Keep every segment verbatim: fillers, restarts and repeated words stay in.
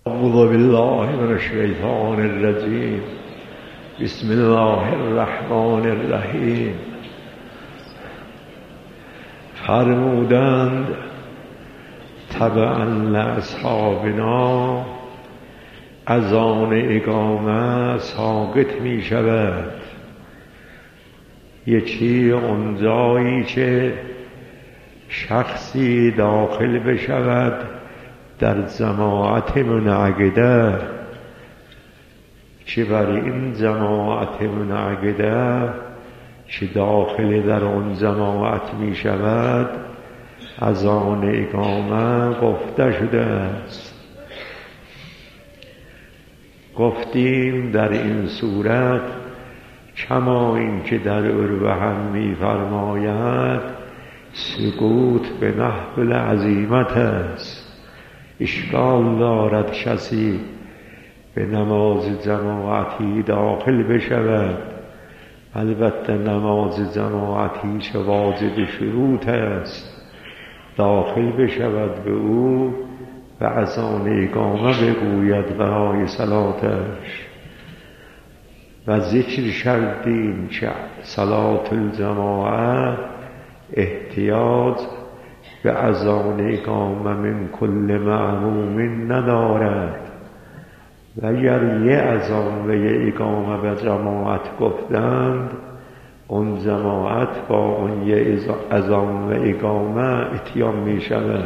اعوذ بالله من الشیطان الرجیم. بسم الله الرحمن الرحیم. فرمودند تبعا لاصحابنا از آن اقامه ساقط می شود. یکی اون جایی که شخصی داخل بشود در جماعت منعقده، که بر این جماعت منعقده که داخل در اون جماعت می شود از آن اقامه گفته شده است. گفتیم در این صورت کما این که در عروه هم می فرماید سکوت به نحو عزیمت است. اشکال دارد کسی به نماز جماعتی داخل بشود، البته نماز جماعتی چه واجب شروط است، داخل بشود به او و از آن اقامه بگوید برای صلاتش. و ذکر کردیم که صلات الجماعه احتیاج به اذان اقامه من کل معموم ندارد و اگر یه اذان و یه اقامه به جماعت گفتند، اون جماعت با اون یه اذان و اقامه اتیان می شود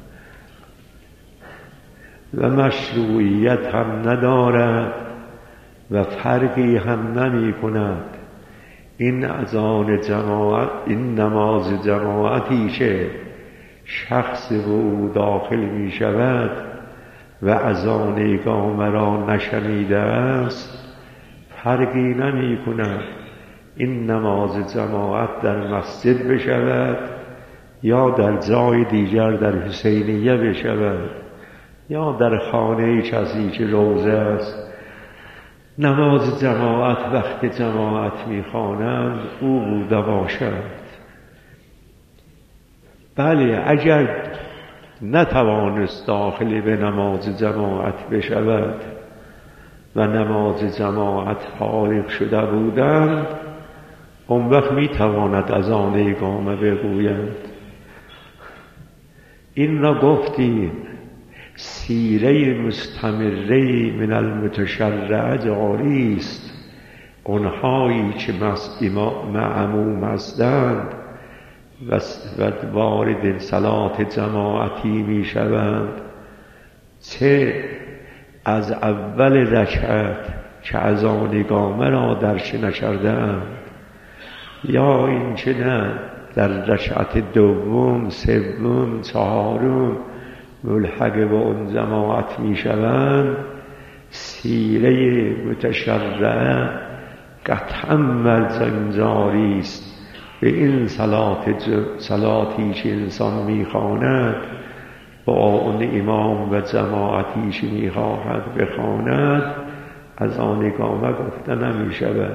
و مشروعیت هم ندارد و فرقی هم نمی کند. این اذان جماعت، این نماز جماعتی که شخص به او داخل می شود و اذان اقامه را نشنیده است فرقی نمی کند. این نماز جماعت در مسجد بشود یا در جای دیگر در حسینیه بشود یا در خانه کسی که روزه است، نماز جماعت وقت جماعت می‌خوانند او بوده باشد. بله، اگر نتوانست داخل به نماز جماعت بشود و نماز جماعت فارغ شده بودند، اون وقت میتواند از آن اقامه بگوید. این را گفتیم سیره مستمره من المتشرع جاری است. اونهایی که معموم هستند و وارد صلات جماعتی می شوند، چه از اول رکعت که از آن اقامه را درش نکردند یا این که نه در رکعت دوم، سوم، چهارم ملحق به اون جماعت می شوند، سیره متشرعه قطعا ملزم جاری است به این صلات صلاتی که انسان میخواند با اون امام و جماعتی که میخواهد بخواند از آن اقامه گفته نمی شود.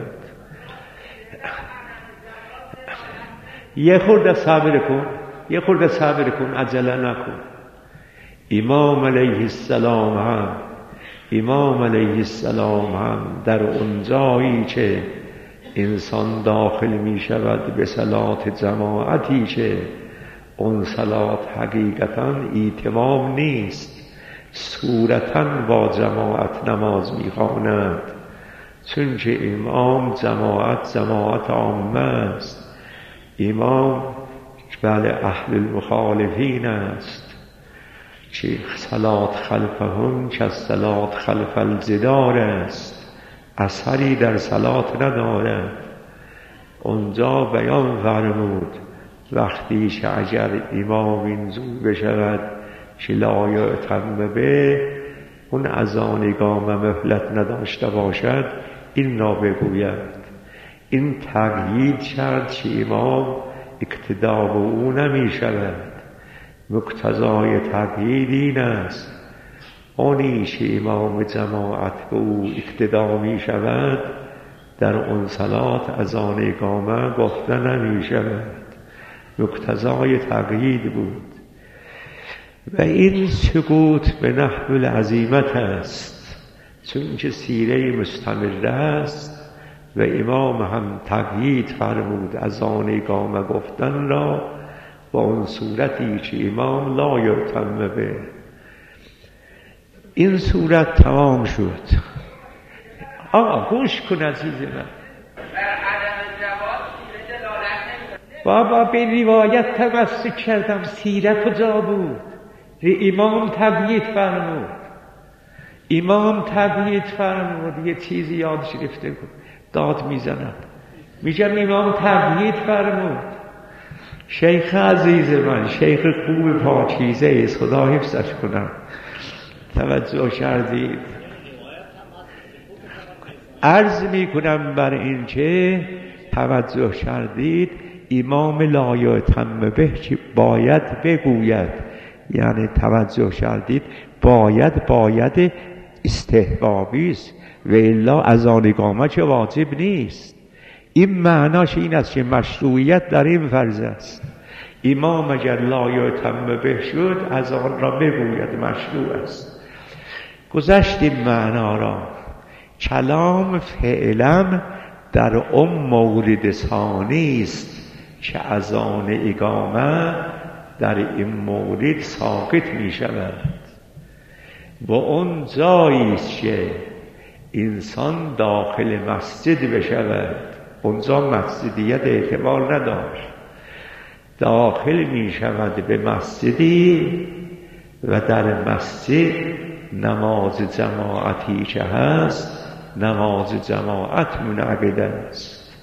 یه خورده صبر کن، یه خورده صبر کن، عجله نکن. امام علیه السلام هم امام علیه السلام هم در اون جایی که انسان داخل می شود به صلات جماعتی که اون صلات حقیقتاً ایتمام نیست، صورتاً با جماعت نماز می خواند، چون که امام جماعت جماعت عامه است. امام بله اهل المخالفین است که صلات خلفهم که صلات خلف الجدار است، اثری در صلات ندارد. اونجا بیان فرمود وقتی که اگر امام اینجور بشود که لا یعتم به اون از آن اقامه مهلت نداشته باشد، این را بگوید. این تقیید کرد که امام اقتدا به او نمی شود. مقتضای تقیید این است آنی که امام جماعت به او اقتدا می شود در اون صلات از آن اقامه گفته نمی شود. مقتضای تقیید بود. و این سکوت به نحو العزیمت است، چون که سیره مستمر است و امام هم تقیید فرمود از آن اقامه گفتن را با اون صورتی که امام لا یتم به. این صورت تمام شد. آقا گوش کن عزیز من، بابا به روایت تمسک کردم، سیرت کجا بود؟ امام تبیید فرمود، امام تبیید فرمود. یه چیزی یاد گرفته بود داد میزنم، میگم امام تبیید فرمود. شیخ عزیز من، شیخ خوب پاکیزه ایست، خدا حفظش کنم، توجه کردید. عرض میکنم بر این که توجه کردید امام لا یتم به که باید بگوید، یعنی توجه کردید باید باید استحبابی است و الا از آن اقامه که واجب نیست. این معناش این است که مشروعیت در این فرض است، امام اگر لا یتم به شد از آن را بگوید مشروع است. گذشتیم معنا را. کلام فعلا در اون مورد ثانی است که از آن اقامه در این مورد ساقط می شود و اون جایی است که انسان داخل مسجد بشود، اونجا مسجدیت اعتبار نداشت، داخل می شود به مسجدی و در مسجد نماز جماعتی که هست نماز جماعت منعقد است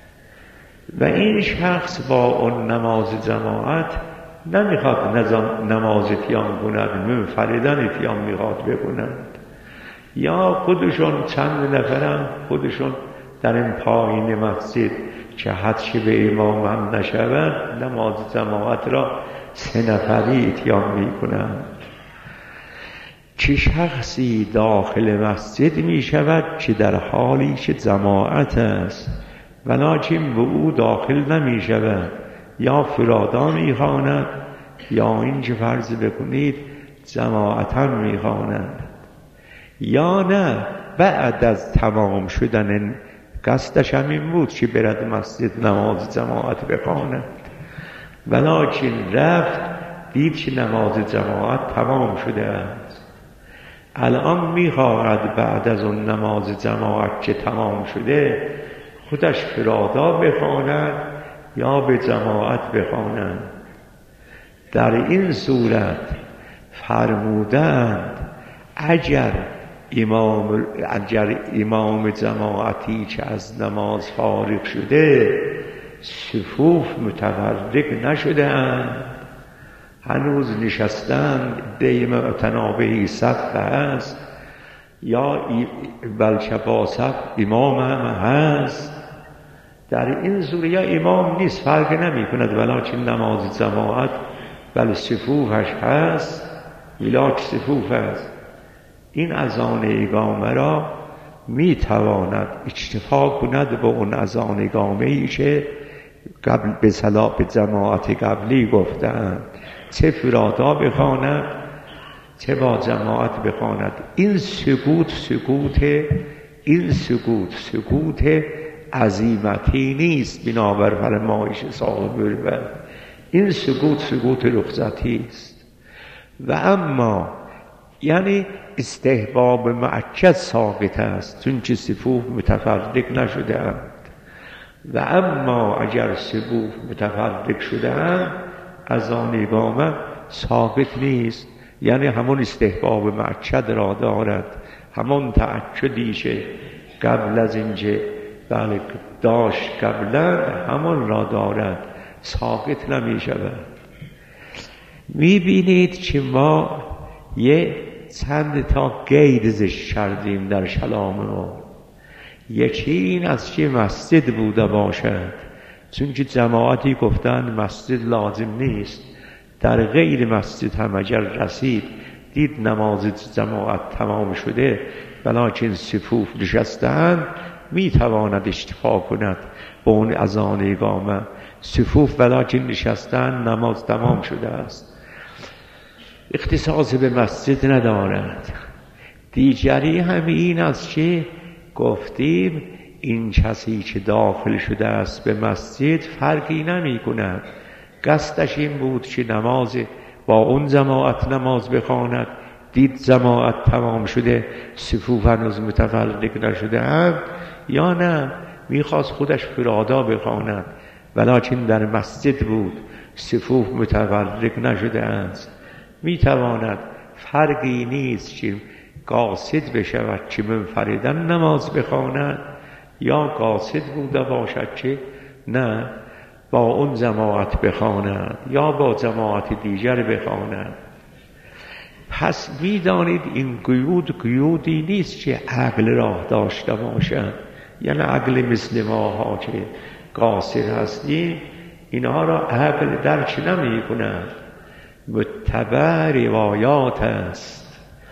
و این شخص با اون نماز جماعت نمیخواد نماز تیام کند، منفردن تیام میخواد بکنند، یا خودشون چند نفرم خودشون در این پایین مسجد که حدش به امام هم نشود نماز جماعت را سه نفری اتیام میکنند. چه شخصی داخل مسجد می شود که در حالی که جماعت است ولیکن به او داخل نمی شود، یا فرادا می خواند یا این که فرض بکنید جماعتا می خواند، یا نه بعد از تمام شدن قصدش همین بود که برد مسجد نماز جماعت بخواند ولیکن رفت دید که نماز جماعت تمام شده است، الان میخواهد بعد از اون نماز جماعت که تمام شده خودش فرادا بخواند یا به جماعت بخواند. در این صورت فرمودند اگر امام اگر امام جماعتی که از نماز فارغ شده صفوف متفرق نشده اند، هنوز نشستند، دیم اتنابهی صف هست یا بلکه با صف امام هم هست، در این صورت یا امام نیست فرق نمی کند ولیکن نماز جماعت بل صفوفش هست ولیک صفوف هست، این اذان اقامه را می تواند اکتفا کند با اون اذان اقامه ای که قبل به صلاح به جماعت قبلی گفتند، چه فرادا بخواند چه با جماعت بخواند. این سکوت سکوت این سکوت سکوت عزیمتی نیست بنابر فرمایش صاحب الوقت، این سکوت سکوت رخصتی است. و اما یعنی استحباب مؤکد ثابت است چون که صفوف متفرق نشده اند، و اما اگر صفوف متفرق شده اند از آن اقامه ثابت نیست، یعنی همون استحباب مؤکد را دارد، همون تأکدی که قبل از اینکه بله داشت قبلا همون را دارد، ثابت نمی شود. می بینید که ما یه چند تا قید ذکر کردیم در کلام ما. یکی این است که مسجد بوده باشد، چون که جماعتی گفتند مسجد لازم نیست، در غیر مسجد هم اگر رسید دید نماز جماعت تمام شده ولیکن صفوف نشستند می تواند اشتفا کند با اون اذان اقامه، صفوف ولیکن نشستند نماز تمام شده است. اختصاص به مسجد ندارد. دیگری هم این است که گفتیم این کسی که داخل شده است به مسجد فرقی نمی کند. قصدش این بود که نماز با اون جماعت نماز بخواند، دید جماعت تمام شده صفوف هنوز متفرق نشده هم، یا نه میخواست خودش فرادا بخواند ولکن در مسجد بود صفوف متفرق نشده است. میتواند، فرقی نیست که قاصد بشود که منفردن نماز بخواند یا قاصد بوده باشد که نه با اون جماعت بخواند یا با جماعت دیگر بخواند. پس میدانید این قیود قیودی نیست که عقل راه داشته باشد، یعنی عقل مثل ماها که قاصر هستیم اینها را عقل درک نمی کند. متبع روایات است.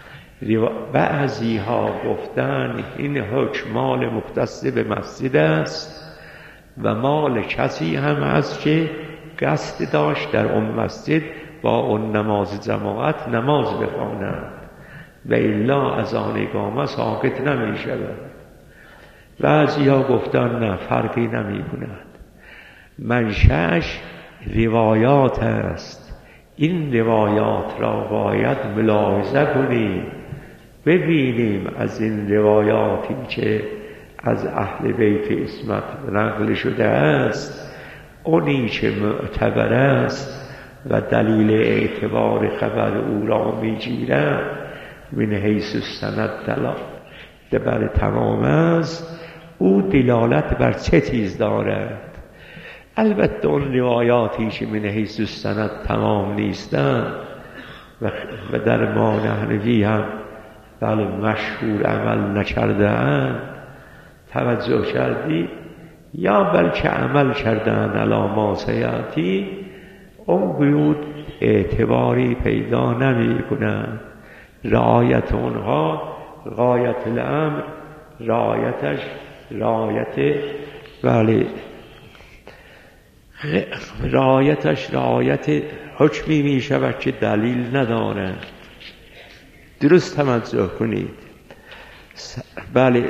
بعضی ها گفتن این حکم مال مختص به مسجد است و مال کسی هم است که قصد داشت در اون مسجد با اون نماز جماعت نماز بخواند و الا از آن اقامه ساقط نمی شود. بعضی ها گفتن نه فرقی نمی کند. منشأش روایات است. این روایات را باید ملاحظه کنیم، ببینیم از این روایاتی که از اهل بیت عصمت نقل شده است اونی که معتبر است و دلیل اعتبار خبر او را میگیرد من حیث السند دلالت بر تمام است، او دلالت بر چه چیز دارد. البته اون روایاتی که من حیث السند تمام نیستند و در ما نحنوی هم بله مشهور عمل نکرده‌اند، توجه کردی یا بلکه عمل کردن علی ما سیاتی، اون قیود اعتباری پیدا نمی کنند. رعایت اونها غایت الامر، رعایتش رعایت بله رعایتش رعایت حکمی می شود که دلیل نداره. درست توجه کنید. بله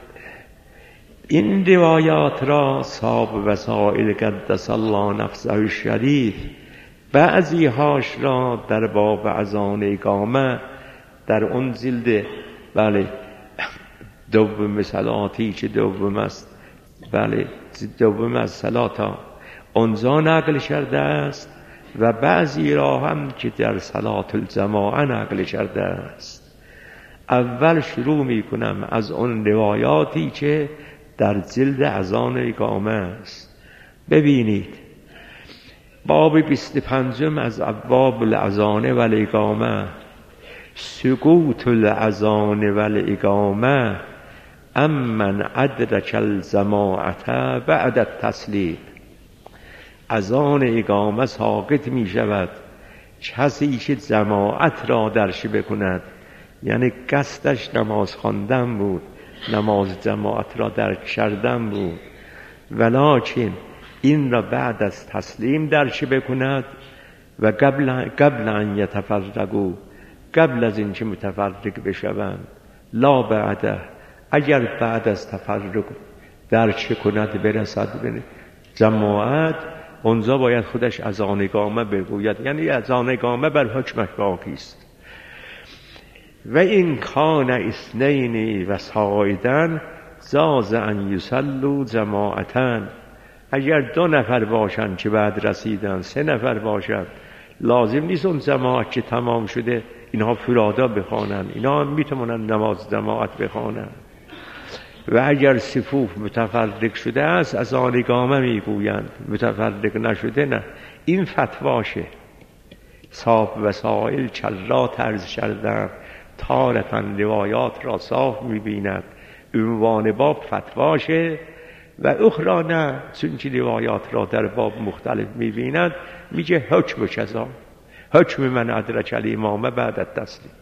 این روایات را صاحب وسائل قدس الله نفسه الشریف بعضی هاش را در باب اذان اقامه در اون جلد بله دوم صلاتی که دوم است بله دوم از صلاتا اونجا نقل کرده است و بعضی را هم که در صلات الجماعه نقل کرده است. اول شروع می کنم از اون روایاتی که در جلد اذان اقامه است. ببینید باب بیست و پنجم از ابواب الاذان و الاقامه، سقوط الاذان و الاقامه امن ادرک الجماعه بعد التسلیم. اذان اقامه ساقط می شود کسی که جماعت را درش بکند، یعنی قصدش نماز خواندن بود، نماز جماعت را درک کردن بود، ولکن این را بعد از تسلیم درش بکند و قبل قبل ان یتفرقوا، قبل از اینکه متفرق بشوند، لا بعده، اگر بعد از تفرق درک کند برسد به جماعت، اونجا باید خودش اذان اقامه بگوید، یعنی اذان اقامه بر حکمش باقی است. و این کان اثنین و صاعدا جاز ان یصلوا جماعتا، اگر دو نفر باشند که بعد رسیدن، سه نفر باشند، لازم نیست اون جماعت که تمام شده اینها فرادا بخوانند، اینها هم میتونن نماز جماعت بخوانند. و اگر صفوف متفرق شده است از آن اقامه میگویند، متفرق نشده نه. این فتواشه. صاحب وسائل چرا عرض کردن، تارتن روایات را صاف میبیند، عنوان باب فتواشه و اخرى نه، چون که روایات را در باب مختلف میبیند میگه حکم کذا، حکم من ادرک الامامه بعد التسلیم.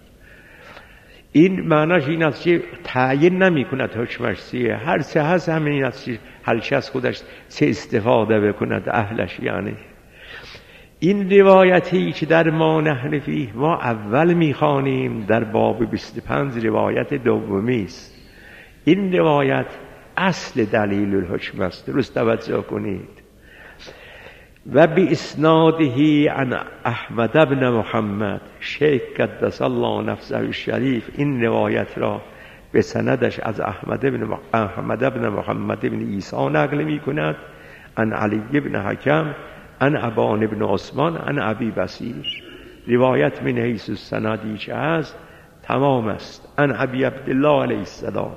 این معناش این است که تعیین نمی کند حکمش چیه، هر چه هست همین است که هر کس خودش چه استفاده بکند اهلش. یعنی این روایتی که در ما نحن فیه ما اول میخوانیم در باب بیست و پنج روایت دومی است. این روایت اصل دلیل الحکم است. درست توجه کنید. و بی اسناده عن احمد بن محمد، شیخ قدس الله نفسه الشریف این روایت را به سندش از احمد بن احمد بن محمد بن عیسی نقل می کند، عن علی بن حکم، عن ابان بن عثمان، عن ابی بصیر. روایت من حیث السندی که است تمام است. عن ابی عبدالله علیه السلام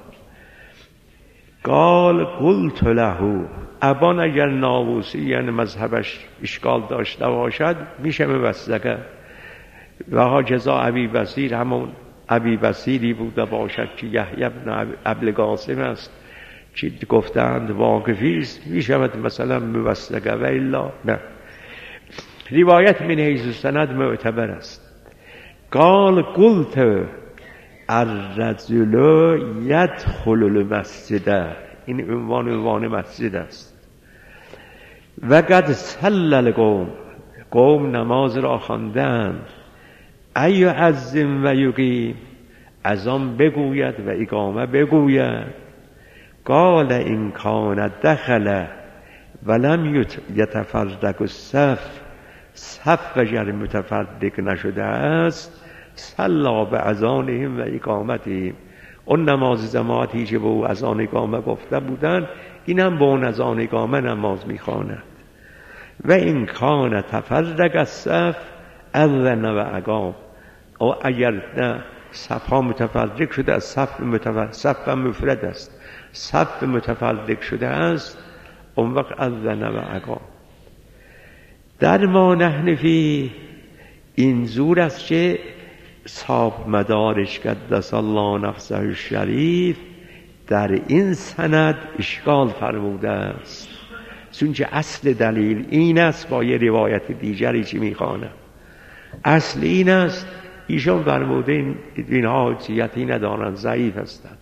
قال قلت له، ابان اگر ناووسی یعنی مذهبش اشکال داشته باشد میشه موثقه. و ها جزا ابی بصیر همون ابی بصیری بوده باشد که یحیی بن ابی قاسم است که گفتند واقفی است، میشود مثلا موثقه و الا نه. روایت من حیث السند معتبر است. قال قلت الرجل يدخل المسجد، این عنوان عنوان مسجد است. و قد صلى القوم، قوم نماز را خواندند. ای عزم و یقیم، اذان بگوید و اقامه بگوید. قال این کان دخل ولم یتفرق الصف، صف اگر متفرق نشده است صلا به اذانهم و اقامتهم، اون نماز جماعتی که به او اذان اقامه گفته بودند این هم به اون اذان اقامه نماز میخواند. و این کان تفرق الصف اذن و اقام، او اگر نه صف ها متفرق شده از صف متفرق، صف مفرد است، صف متفرق شده است اون وقت اذن و اقام. در ما نحن فی این زور است که صاحب مدارش قدس الله نفسه الشریف در این سند اشکال فرموده است، چون که اصل دلیل این است. با یه روایت دیگری چی میخوانم، اصل این است ایشان فرموده این اینها حجیتی ندارند، ضعیف هستند.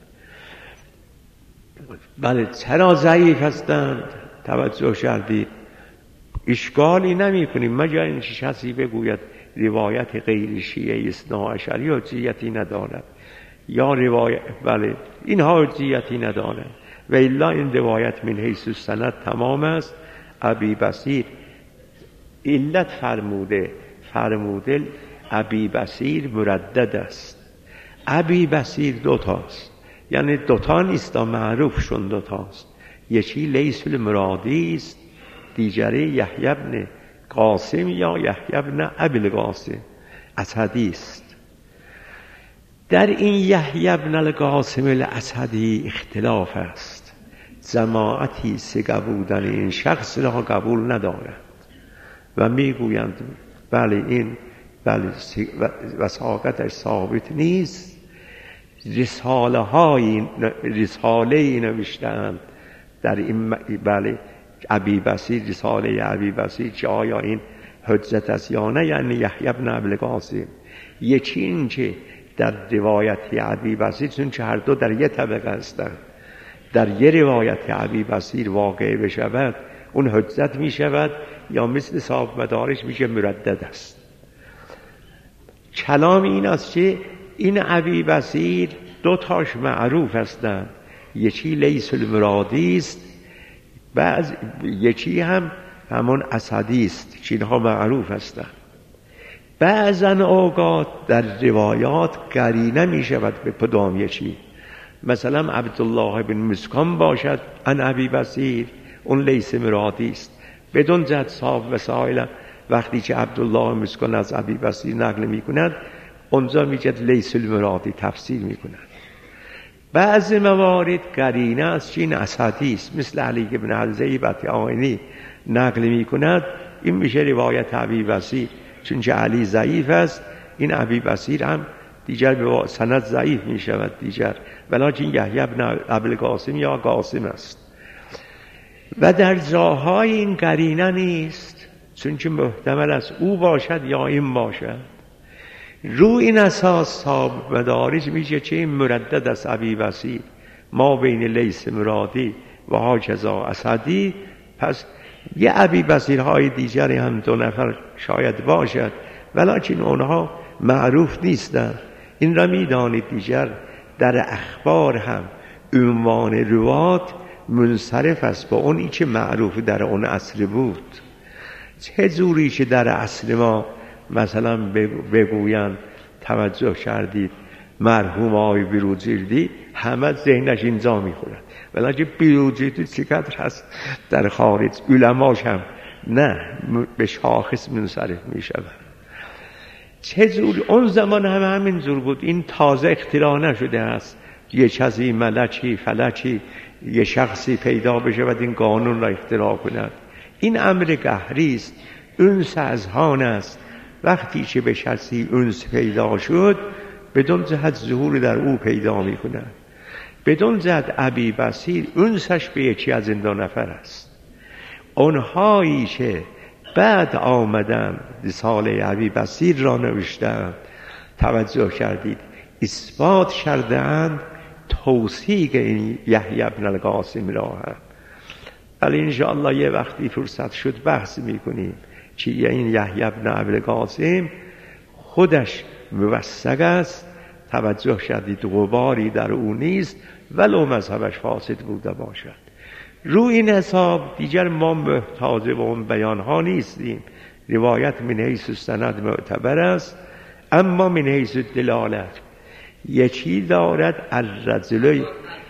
بله چرا ضعیف هستند؟ توجه کردید اشکالی نمی کنیم مگر این کسی بگوید روایت غیر شیعه اثناعشری حجیتی ندارد یا روایت، بله اینها حجیتی ندارد. و الا این روایت من حیث السند تمام است. ابی بصیر علت فرموده فرموده ابی بصیر مردد است. ابی بصیر دوتاست، یعنی دوتا نیست، معروف شون دوتاست. یکی لیث المرادی است، دیگری یحیی بن قاسم یا یحیی بن ابی القاسم اسدی است. در این یحیی بن القاسم الاسدی اختلاف است. جماعتی سگه بودن این شخص را قبول ندارند و میگویند بله این بله وثاقتش ثابت نیست. رساله های رساله نوشتند در این بله ابی بصیر، رساله ابی بصیر که آیا این حجت است یا نه، یعنی یحیی بن ابی القاسم. یکی این که در روایت ابی بصیر، چون که هر دو در یک طبقه هستند، در یک روایت ابی بصیر واقع بشود اون حجت می شود یا مثل صاحب مدارش میشه مردد است. کلام این است که این ابی بصیر دو تاش معروف هستند، یکی لیث المرادی است، بعض یکی هم همون اسدی است که اینها معروف هستند. بعضن اوقات در روایات قرینه می شود به کدام یکی، مثلا عبدالله بن مسکن باشد ان ابی بصیر، اون لیث مرادی است. بدون جد صاحب وسائل وقتی که عبدالله مسکن از ابی بصیر نقل می کند اونجا می جد لیث المرادی تفسیر می کند. بعض موارد قرینه است که این اسدی است، مثل علی بن حلزه بطیانی نقل می کند، این میشه روایت ابی بصیر، چون که علی ضعیف است این ابی بصیر هم دیگر به سند ضعیف می شود دیگر، ولیکن یحیی بن ابی القاسم یا قاسم است. و در جاهای این قرینه نیست، چون که محتمل است او باشد یا این باشد. رو این اساس صاحب مدارج میشه چه این مردد از ابی بصیر ما بین لیث مرادی و هاکذا اسدی، پس یه ابی بصیرهای دیگری هم دو نفر شاید باشد، ولیکن اونها معروف نیستند. این را میدانید دیگر در اخبار هم عنوان روات منصرف است با اونی که معروف در اون عصر بود. چه جوری که در عصر ما مثلا بگویند توجه کردید مرحوم آقای بروجردی، همه ذهنش اینجا میخورد، ولی بروجردی چقدر هست در خارج، علماش هم نه به شاخص منصرف میشود. چه جوری اون زمان هم همین جور بود. این تازه اختراع نشده است یه چیزی ملکی فلکی یه شخصی پیدا بشه و این قانون را اختراع کند. این امر قهری است، انس اذهان است. وقتی که به شخصی انس پیدا شد بدون جهت ظهور در او پیدا می کند. بدون جهت ابی بصیر انسش به یکی از این دو نفر است. اونهایی که بعد آمدن رساله ابی بصیر را نوشتند، توجه کردید اثبات کردند توثیق این یحیی بن القاسم را هم. ولی انشاءالله یه وقتی فرصت شد بحث میکنیم که این یحیی بن القاسم خودش موثق است. توجه کردید غباری در او نیست ولو مذهبش فاسد بوده باشد. روی این حساب دیگر ما محتاج به اون بیان ها نیستیم. روایت من حیث السند معتبر است، اما من حیث دلالت یکی دارد الرجل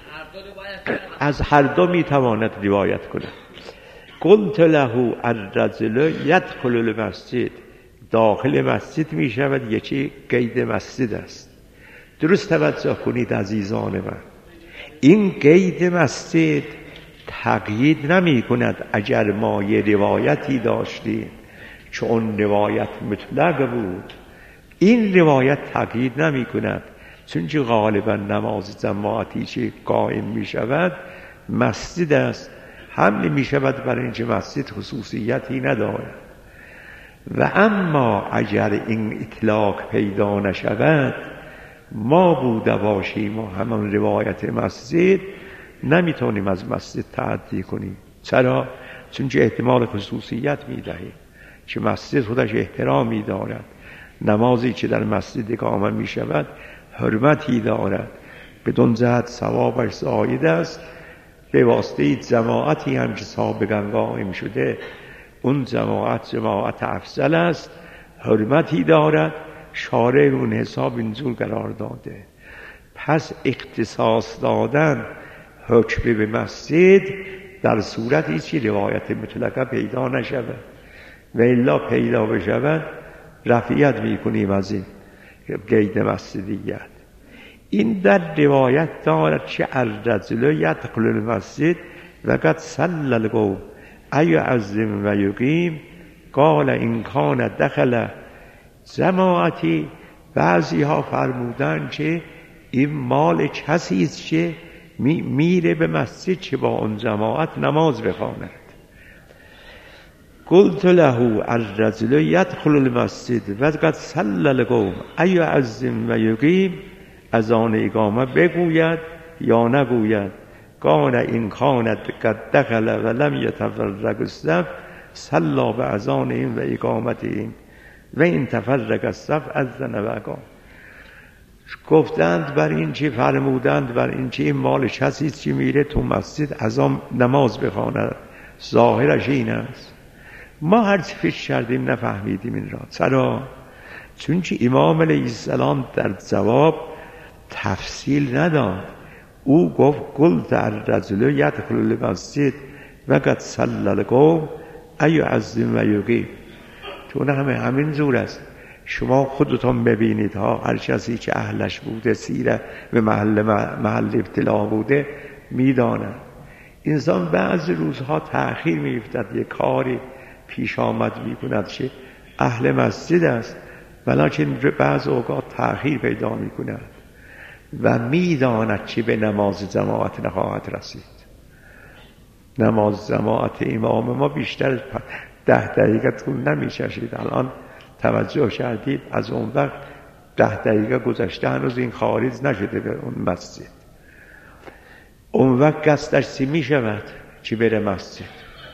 از هر دو میتواند روایت کند. قلت له الرجل یدخل المسجد، داخل مسجد می شود، یکی قید مسجد است. درست توجه کنید عزیزان من، این قید مسجد تقیید نمی کند. اگر ما یه روایتی داشتیم چون روایت مطلق بود، این روایت تقیید نمی کند، چون که غالبا نماز جماعتی که قائم می شود مسجد است، حمل می شود برای اینکه مسجد خصوصیتی ندارد. و اما اگر این اطلاق پیدا نشود، ما بوده باشیم و همان روایت مسجد، نمیتونیم از مسجد تعدی کنیم. چرا؟ چون که احتمال خصوصیت میدهیم که مسجد خودش احترامی دارد. نمازی که در مسجد اقامه می شود حرمتی دارد، بدون جهت ثوابش زاید است. به واسطه جماعتی هم که سابقا قائم شده، اون جماعت جماعت افضل است، حرمتی دارد. شارع اون حساب اینجور قرار داده. پس اختصاص دادن حکم به مسجد در صورتی که روایت مطلقه پیدا نشود، و الا پیدا بشود رفعیت میکنیم از این قید مسجدیت. این در روایت دارد که الرجل یدخل المسجد و قد صلی القوم ایعظم و یقیم قال این کان دخل جماعتی. بعضی ها فرمودن که این مال کسی است که می میره به مسجد که با اون جماعت نماز بخواند. قلت له الرجل یدخل المسجد و قد صلی القوم ایعظم و یقیم، از آن اقامه بگوید یا نگوید. قال این کانت قد دخل و لم یتفرق الصف صلی باذانهم و اقامتهم و این تفرق الصف اذن و اقام. گفتند بر این چی فرمودند بر این چی این مال کسی است که میره تو مسجد از آن نماز بخواند. ظاهرش این است. ما هر چی فکر کردیم نفهمیدیم این را. چرا؟ چون که امام علیه السلام در جواب تفصیل نداد. او گفت قلت الرجل یدخل المسجد و قد صلی القوم ایعظم و یقیم. چون همه همین زور است. شما خودتون ببینید ها، هر کسی که اهلش بوده، سیره به محل محل ابتلا بوده، میداند. انسان بعض روزها تأخیر میفتد، یک کاری پیش آمد میکند که اهل مسجد است، ولیکن بعض اوقات تأخیر پیدا میکند و میداند که به نماز جماعت نخواهد رسید. نماز جماعت امام ما بیشتر ده دقیقه طول نمی‌کشید. الان توجه کردید از اون وقت ده دقیقه گذشته هنوز این خارج نشده به اون مسجد. اون وقت قصدش چی می شود؟ چی بره مسجد؟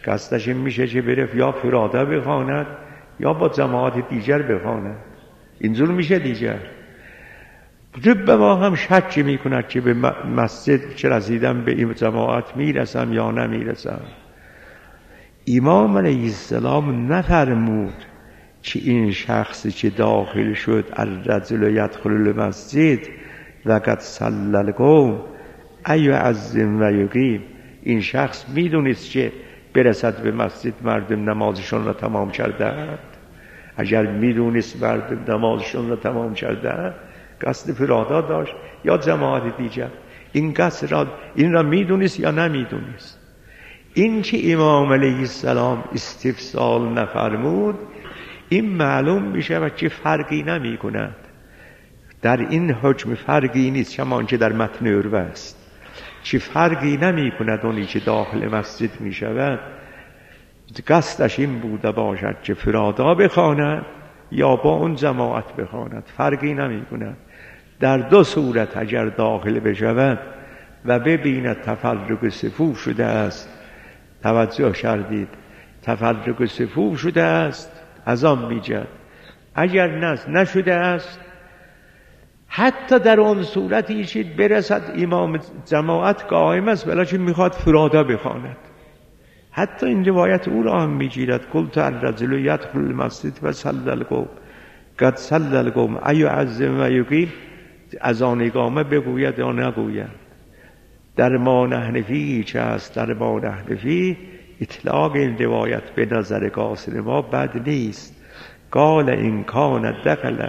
قصدش این میشه که بره یا فرادا بخواند یا با جماعت دیگر بخواند. اینجور میشه دیگر. به ما هم شک میکند که به مسجد چه رسیدم به این جماعت میرسم یا نمیرسم. امام علیه السلام نفرمود که این شخصی که داخل شد الرجل یدخل المسجد وقد صلی القوم ایعظم و یقیم، این شخص میدونست که برسد به مسجد مردم نمازشون را تمام کردند. اگر میدونست مردم نمازشون را تمام کردند قصد فرادا داشت یا جماعت دیگر، این قصد را این را میدونست یا نمیدونست. این که امام علیه السلام استفسال نفرمود این معلوم میشه و که فرقی نمی کند. در این حکم فرقی نیست چمان که در متن عروه است، چه فرقی نمی کند اونی که داخل مسجد می شود قصدش این بوده باشد که فرادا بخواند یا با اون جماعت بخواند، فرقی نمی کند. در دو صورت اگر داخل بشود و ببیند تفرق صفوف شده است، توجه کردید تفرق صفوف شده است از آن میجد. اگر نس نشده است حتی در اون صورت ایشید برسد امام جماعت قائم است ولیکن میخواد فرادا بخواند، حتی این روایت او را هم میگیرد قلت الرجل یدخل المسجد و صلی القوم قد صلی القوم ایعظم و یقیم، از آن اقامه بگوید یا نگوید. در ما نحنفی چه است؟ در ما نحنفی اطلاق این روایت به نظر قاصر ما بد نیست. قال این کان دخل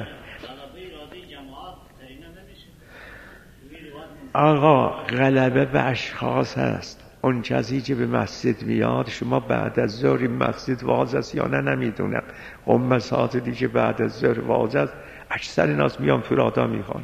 آقا غلبه به اشخاص هست. اون کسی که به مسجد میاد شما بعد از ظهر این مسجد واز است یا نه نمیدونم، اون مساجدی که بعد از ظهر واز است اکثر ناس میان فرادا میخوان.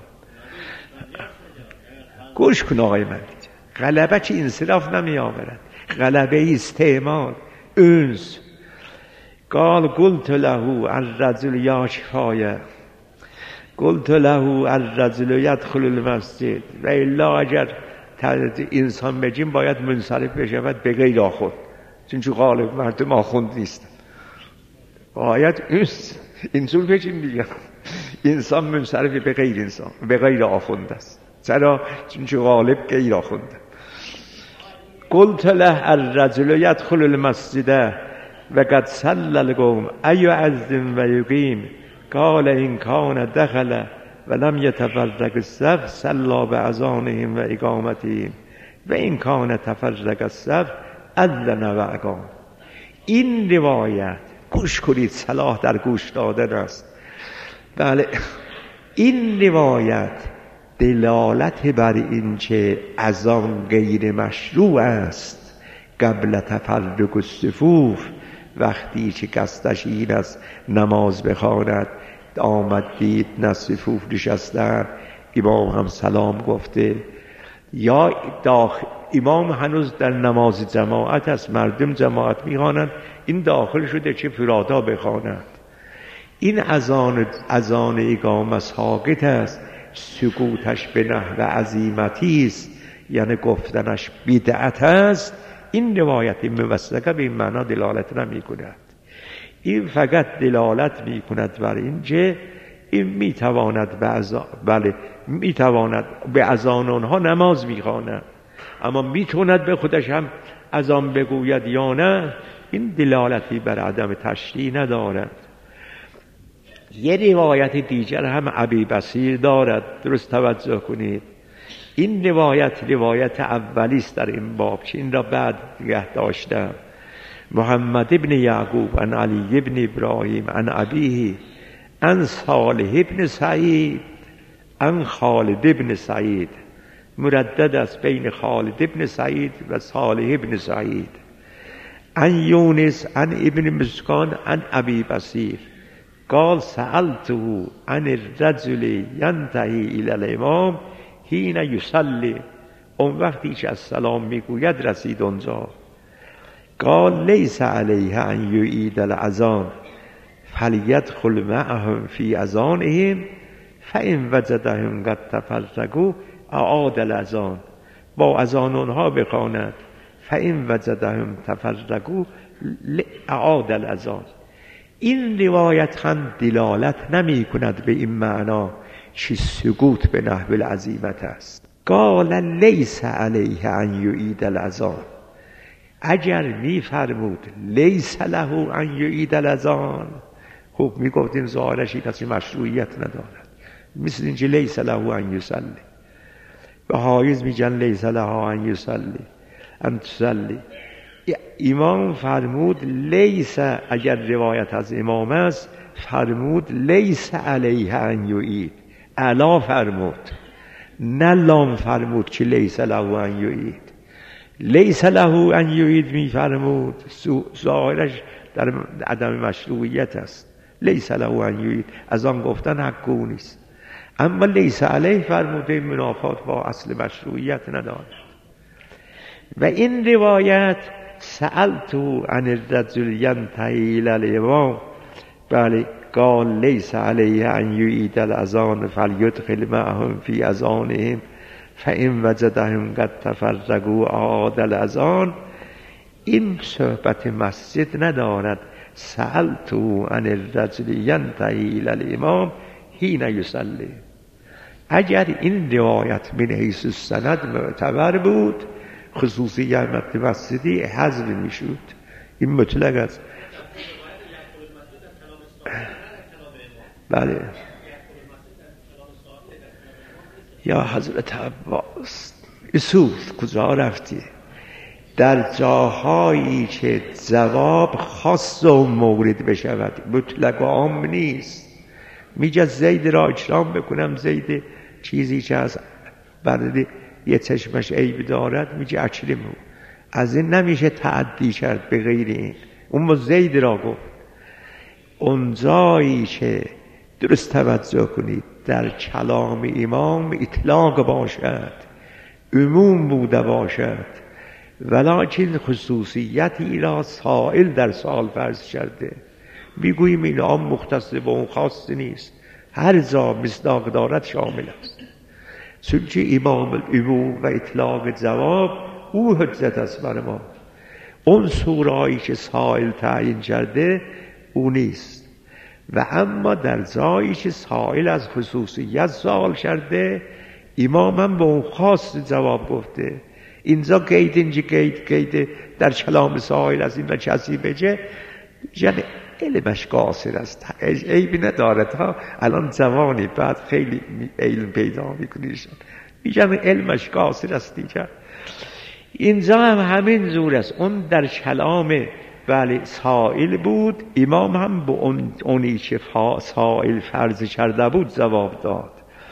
گوش کن آقای من، غلبه که انصراف نمی آورد، غلبه استعمال انس. قال قلت له الرجل یا شفایه قلت له الرجل یدخل المسجد و الا اگر انسان بگیم باید منصرف بشود به غیر آخوند، چون چون غالب مردم آخوند نیست، باید اینجور بگیم دیگه انسان منصرف به غیر انسان به غیر آخوند است. چرا؟ چون چون غالب غیر آخوند. قلت له الرجل یدخل المسجد و قد صلی القوم ایعظم و یقیم قال این کان دخل و لم یتفرق الصف صلی باذانهم و اقامتهم و این کان تفرق الصف اذن و اقام. این روایت گوش کنید، صلاح در گوش دادن است. بله، این روایت دلالت بر این که اذان غیر مشروع است قبل تفرق الصفوف، وقتی که قصدش این است نماز بخواند آمد دید نه صفوف نشستن، امام هم سلام گفته یا داخل امام هنوز در نماز جماعت است، مردم جماعت میخوانند، این داخل شده چه فرادا بخواند. این اذان اذان اقامه ساقط است، سکوتش به نحو عزیمتی است، یعنی گفتنش بدعت است. این روایت موثقه به این معنا دلالت نمی کند. این فقط دلالت می کند بر این که این می تواند به اذان بله می تواند به اذان آنها نماز می خواند، اما می تواند به خودش هم اذان بگوید یا نه، این دلالتی بر عدم تشریع ندارد. یه روایت دیگر هم ابی بصیر دارد، درست توجه کنید. این روایت روایت اولی است در این باب که این را بعد نگه داشتم. محمد ابن یعقوب عن علی ابن ابراهیم عن ابیه عن صالح ابن سعید عن خالد ابن سعید، مردد است بین خالد ابن سعید و صالح ابن سعید. عن یونس عن ابن مسکان عن ابی بصیر قال سألته عن الرجل ینتهی الی الامام حین یصلی، اون وقتی که از سلام میگوید رسید اونجا. قال لیس علیه ان یعید الاذان فلیدخل معهم فی اذانهم فان وجدهم قد تفرقوا اعاد الاذان، با اذان اونها بخواند، فإن وجدهم تفرقوا اعاد الاذان. این روایت هم دلالت نمی کند به این معنا که سکوت به نحو العزیمت است. قال لیس علیه ان یعید الاذان، اگر می فرمود لیس له ان یعید الاذان، خب می گفتیم ظاهرش این است مشروعیت ندارد، مثل اینکه لیس له ان یصلی. و حایز میگن لیس له ان یصلی ان تصلی. امام فرمود لیس، اگر روایت از امام است فرمود لیس علیه ان یعید، الا فرمود نه لام فرمود که لیس له ان یعید. لیس له ان یعید می فرمود ظاهرش در عدم مشروعیت است. لیس له ان یعید از آن گفتن حق او نیست، اما لیس علیه فرموده منافات با اصل مشروعیت ندارد. و این روایت سألت عن الرجل ینتهی الی الامام، بله، قال لیس علیه ان یعید الاذان فلیدخل معهم فی اذانهم فإن وجدهم قد تفرقوا اعاد الاذان. این صحبت مسجد ندارد. سألت عن الرجل ینتهی الی الامام حین یصلی. اگر این روایت من حیث السند معتبر بود خصوصی متن مسجدی حذف میشد. این مطلق است. بله یا حضرت عباس یوسف کجا رفتی؟ در جاهایی که جواب خاص و مورد بشود، مطلق و عام نیست. میگه زید را اکرام بکنم، زید چیزی که از برده یه چشمش عیب دارد میگه اکرمه، از این نمیشه تعدی کرد به غیر این. اون زید را گفت. اون جایی که درست توجه کنید در کلام امام اطلاق باشد، عموم بوده باشد، ولکن خصوصیتی را سائل در سال فرض کرده. میگوییم این عام مختص به اون خاص نیست، هر جا مصداق دارد شامل است. چونکه امام العموم و اطلاق جواب او حجت است بر ما. اون سورایی که سائل تعیین کرده او نیست. و اما در جایی که سائل از خصوصیت سوال کرده امام هم به اون خاص جواب گفته. اینجا قید اینجا قید قید در کلام سائل از این و کسی بجه، یعنی علمش قاصر است، عیبی ندارد ها. الان جوانی بعد خیلی علم پیدا میکنیشن، میگم علمش قاصر است دیگه. اینجا هم همین زور است. اون در کلام بله سائل بود، امام هم به اون اونی که سائل فرض کرده بود جواب داد.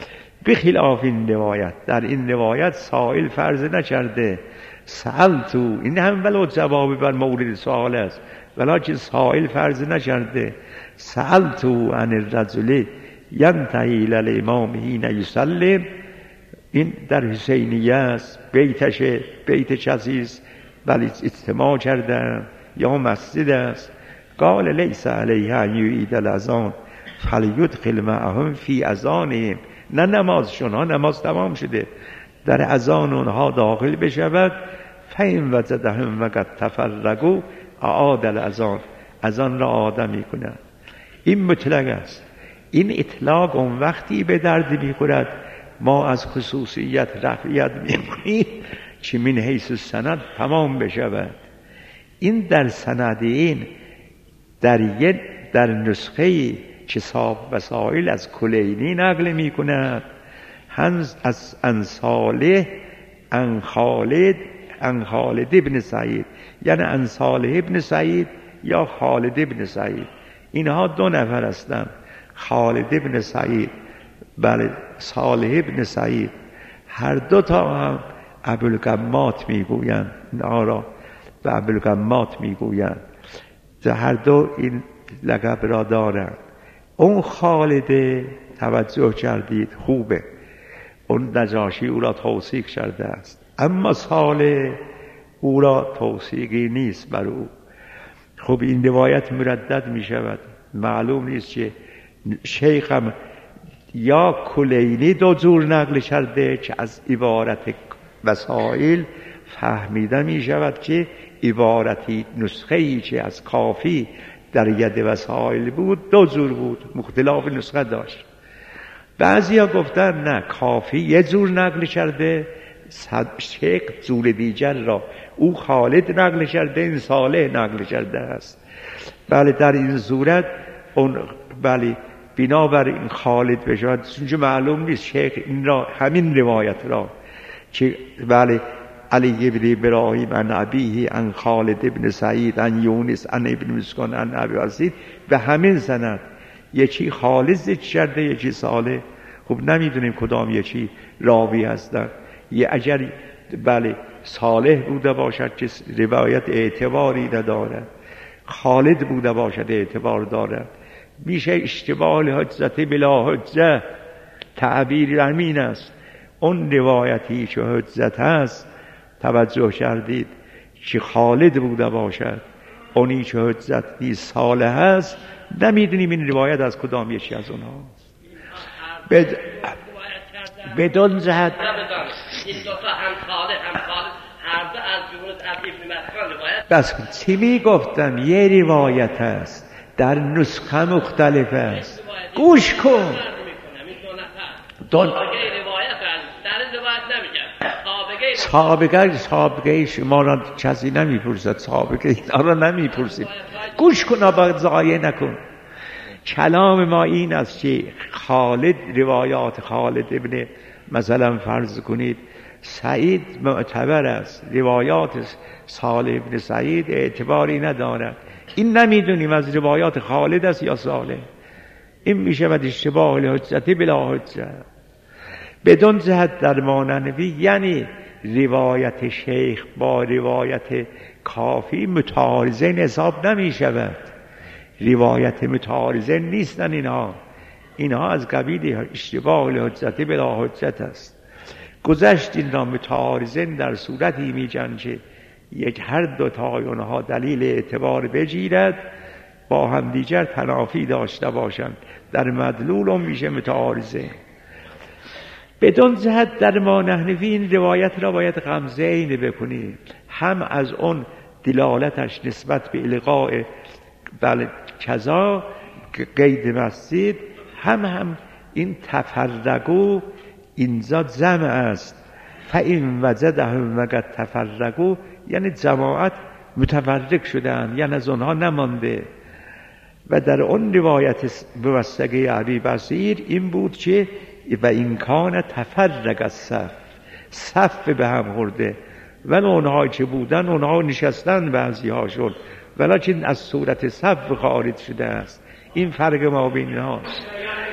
بخلاف این روایت، در این روایت سائل فرض نکرده، سألتو، این هم ولو جواب بر مورد سوال است ولکن سائل فرض نکرده. سألتو عن الرجل ینتهی الی الامام حین یصلی. این در حسینیه است، بیتش بیت چیز ولی اجتماع کردن یا مسجد است. قال لیس علیه ان یعید الاذان فلیدخل معهم فی اذانهم. نه نمازشون ها، نماز تمام شده، در اذان اونها داخل بشود. فإن وجدهم وقد تفرقوا اعاد الاذان، اذان را اعاده میکنند. این مطلق است. این اطلاق اون وقتی به درد میخورد ما از خصوصیت رفعیت میکنیم که من حیث سند تمام بشود. این در سند این در یک در نسخه کتاب وسائل از کلینی نقل میکند هنز از انصاله ان خالد ان خالد ابن سعید، یعنی ان صالح ابن سعید یا خالد ابن سعید. اینها دو نفر هستند، خالد ابن سعید بله صالح ابن سعید. هر دو تا هم ابوالقمات میگویند، اینها را به ابوالقمات میگویند. هر دو این لقب را دارند. اون خالد توجه کردید خوبه، اون نجاشی او را توثیق کرده است، اما صالح او را توثیقی نیست بر او. خب این روایت مردد می شود. معلوم نیست که شیخم یا کلینی دو جور نقل کرده که از عبارت وسائل فهمیده می شود که عبارتی نسخه‌ای که از کافی در ید وسائل بود دو جور بود، مختلف نسخه داشت. بعضیا گفتن نه، کافی یه جور نقل کرده، شیخ جور دیگر را او خالد نقل کرده، این صالح نقل کرده است. بله در این صورت اون بله بنابر این خالد بشود، چون معلوم نیست شیخ این را همین روایت را که بله علی ابن ابراهیم عن ابیه عن خالد ابن سعید عن یونس عن ابن مسکون عن ابی وسید به همین سند یکی خالد ذکر کرده یکی صالح. خب نمیدونیم کدام یکی راوی هستن. یه اگر بله صالح بوده باشد که روایت اعتباری ندارد، خالد بوده باشد اعتبار دارد، میشه اشتباه حجت بلا حجت. تعبیر همین است. اون روایتی که حجت هست توجه کردید که خالد بوده باشد، اونی که حجت نیست صالح هست، نمیدونیم این روایت از کدام یکی از اونها بد... بدون جهت این دو تا هم صالح هم خالد هر دو از جمهور از ابن مسعود روایت. بس چی میگفتم؟ یه روایت هست در نسخه مختلف است. گوش کن. دون روایت است در روایت نمیگم سابقه سابقه شما را کسی نمیپرسد، سابقه اینا را نمیپرسیم. گوش کن آبا ضایع نکن. کلام ما این است که خالد روایات خالد ابن مثلا فرض کنید سعید معتبر است، روایات صالح ابن سعید اعتباری ندارد. این نمیدونیم از روایات خالد است یا صالح. این میشه و اشتباه الحجت بلا حجت بدون جهت در ماننوی، یعنی روایت شیخ با روایت کافی متعارضین حساب نمی شود. روایت متعارضین نیستن اینها. اینها از قبیل اشتباه الحجت بلا حجت است. گذشت این را متعارضین در صورتی می جن که یک هر دو تا اونها دلیل اعتبار بگیرد با هم دیگر تنافی داشته باشند، در مدلول هم میشه متعارضین. بدون جهت در ما نحنفی این روایت را باید غمزه اینه بکنید، هم از اون دلالتش نسبت به القاء بل کذا قید مسجد، هم هم این تفرقو اینجا جمع است. فاین وجدهم وقد تفرقو یعنی جماعت متفرق شدن، یعنی از اونها نمانده. و در اون روایت موثقه ابی بصیر این بود که و این کان تفرق از صف، صف به هم خورده، ولی اونها که بودن اونها نشستن بعضی هاشون، ولیکن از صورت صف خارج شده است. این فرق ما بین اینهاست.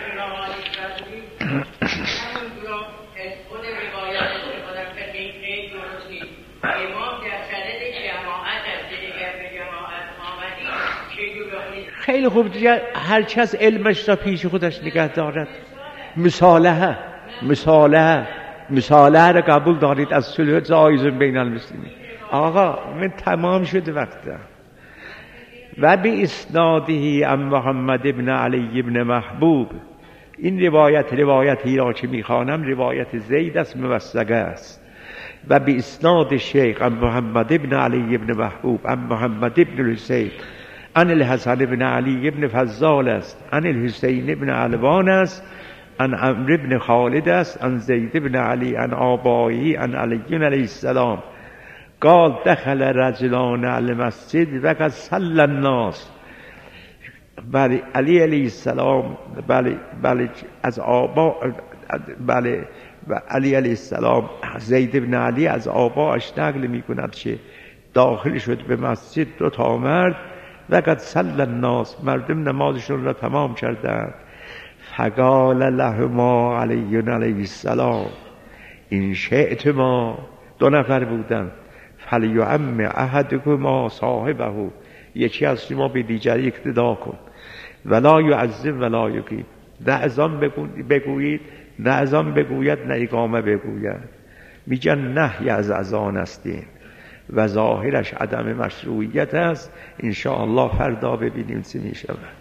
خیلی خوب دیگه هر کس علمش را پیش خودش نگه دارد. مصالحه مصالحه مصالحه را قبول دارید از صلح جایز بین المسلمین. آقا من تمام شده وقتم. و به اسناده ام محمد ابن علی ابن محبوب، این روایت روایتی را که میخوانم روایت زید است، موثقه است. و به اسناد شیخ ام محمد ابن علی ابن محبوب ام محمد ابن حسین عن الحسن ابن علی ابن فضال است، عن الحسین ابن علوان است، عن عمرو ابن خالد است، عن زید ابن علی عن آبایی عن علی علیه السلام قال دخل رجلان المسجد و قد صلی الناس. بله علی علیه السلام بله بله از آبا بله و علی علیه السلام زید ابن علی از آباش نقل می کند که داخل شد به مسجد دو تا مرد و قد صلی الناس، مردم نمازشون را تمام کردند. فقال لهما علی علیه السلام این شئتما، دو نفر بودن، فلیعم احدکما صاحبه، یکی از شما به دیگری اقتدا کن، ولا یعظم ولا یقیم، نه اذان بگویید نه اذان بگوید نه اقامه بگوید. میگن نهی از اذان استیم و ظاهرش عدم مشروعیت است. ان شاء الله فردا ببینیم چی میشه.